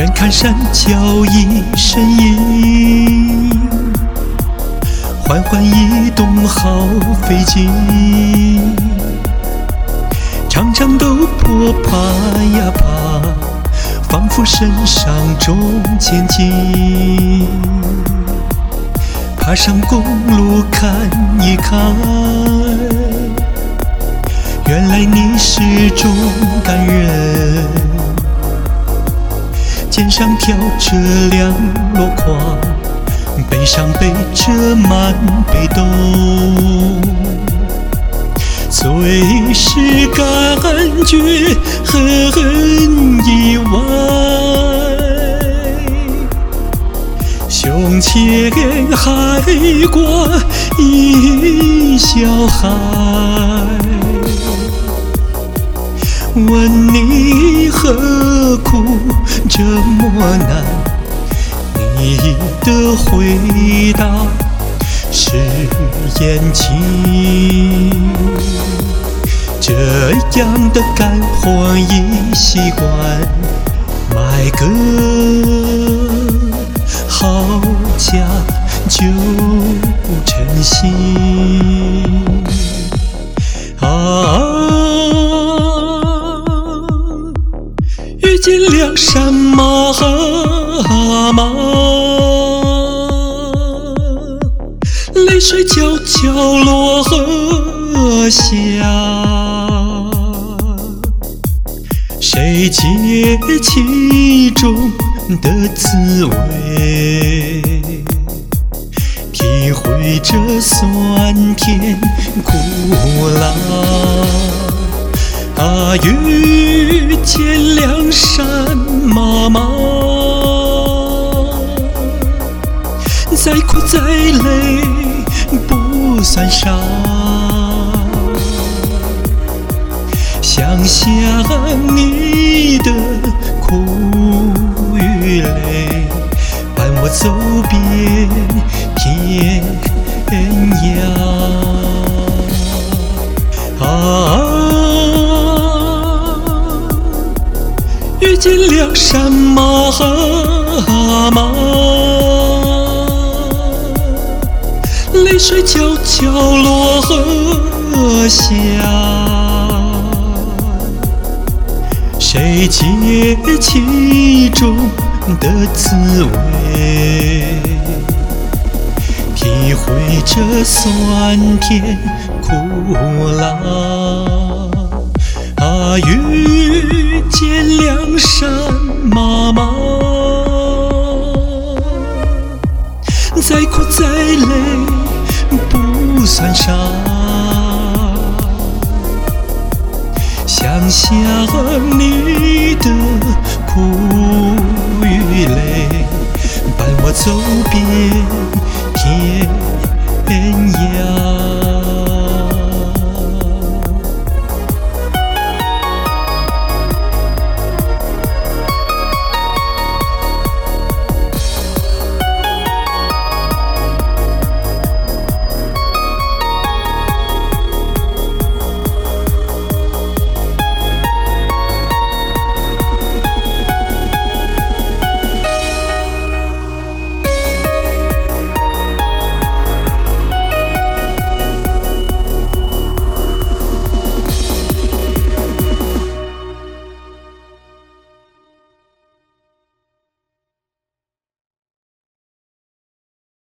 远看山脚一身影，缓缓移动好费劲，常常都破爬呀爬，仿佛身上重千斤。爬上公路看一看，原来你是种感人，肩上挑着2箩筐，背上背着满背兜，最是感觉很意外，胸前还挂一小孩，问你何苦这么难，你的回答是眼睛。这样的干活已习惯，买个好家就称心啊。遇见2山妈妈，泪水悄悄落河下，谁解其中的滋味，体会这酸甜苦辣啊！遇见2山妈妈，再苦再累不算啥，想想你的苦与累，伴我走遍天涯啊！遇见2山妈妈，泪水悄悄落河下，谁解其中的滋味，体会这酸甜苦辣啊！遇见2山妈妈，再苦再累不算啥，想想你的苦与累，伴我走遍